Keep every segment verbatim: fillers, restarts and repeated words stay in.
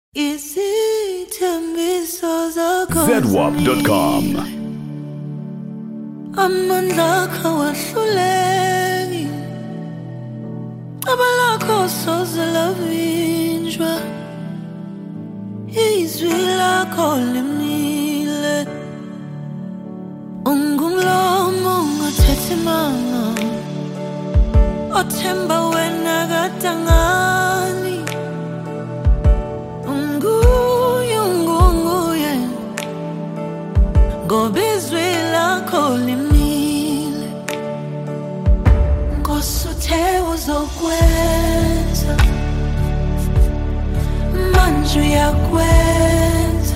Izithembiso zakho zedwap dot com. Amandla akho awahluleki, icebo lakho soze lavinjwa, izwi lakho limile, ungumlomo ongathethi imanga, othemba wena kadangani. Ngoba izwi lakho limile, Nkosi uthe uzokwenza, manje uyakwenza,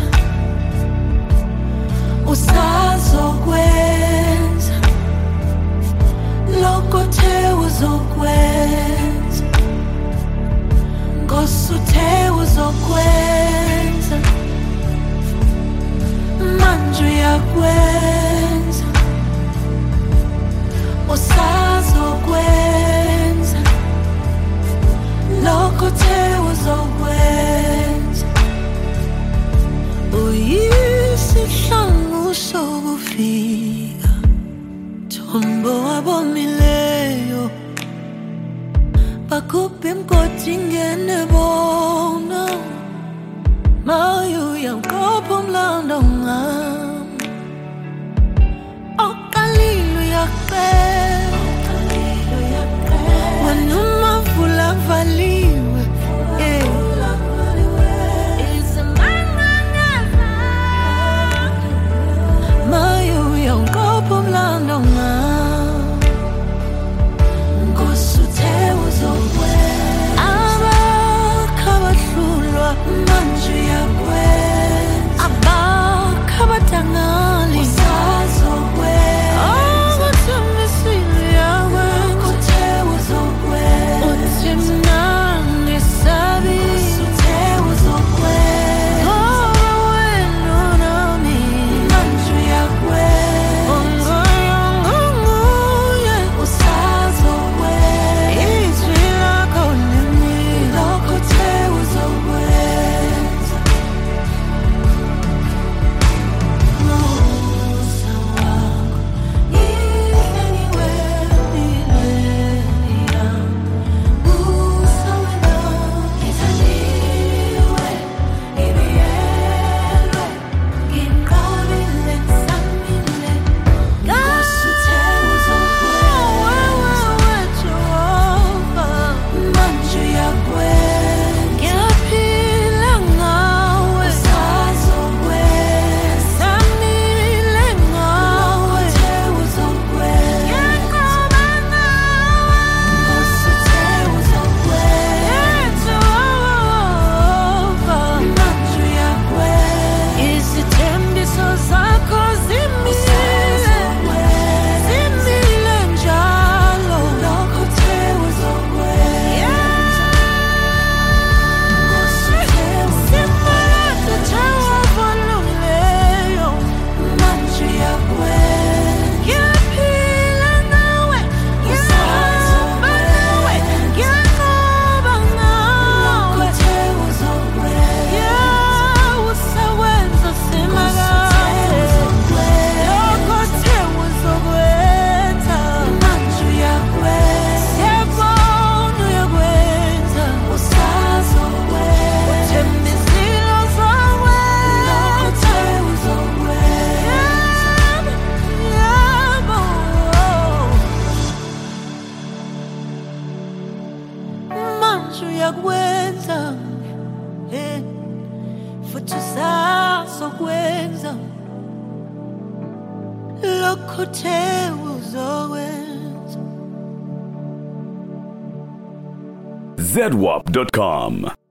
usazokwenza lokho uthe uzokwenza. Nkosi uthe uzokwenza, manje uyakwenza, usazokwenza lokho uthe uzokwenza. Uyisihlangu sokufika, Thombo wabomileyo, bakhuphe imgodi ingene bona, mayo uyaqopha umlando ngami, oqalile uyaqela, wena umavula avaliwe, mayo uyaqopha umlando ngami. Nkosi uthe uzokwenza, abakho abahlulwa manje uyakwenza, abakho abadangali usazokwenza, okuthembisile uyakwenza, uthe uzokwenza, uthi mina ngisabi, uthe uzokwenza, ngoba wena unami, manje uyakwenza, unguye, unguye, usazokwenza, izwi lakho limile, lokho uthe uzokwenza. Musa wakho ihleliwe empilweni yami, Musa wena ngithandiwe, ngibiyelwe, nginqabile, ngisamile, Nkosi uthe uzokwenza, Jehova, manje uyakwenza, ngiyaphila ngawe, usazokwenza, ngisamile ngawe, uthe uzokwenza, ngiyanqoba ngawe, Nkosi uthe uzokwenza, Jehova, manje uyakwenza, izithembiso zakho zimile, zimile njalo, lokho uthe uzokwenza. Uyakwenza, eh, futhi usazokwenza lokho uthe uzokwenza. zedwap dot com.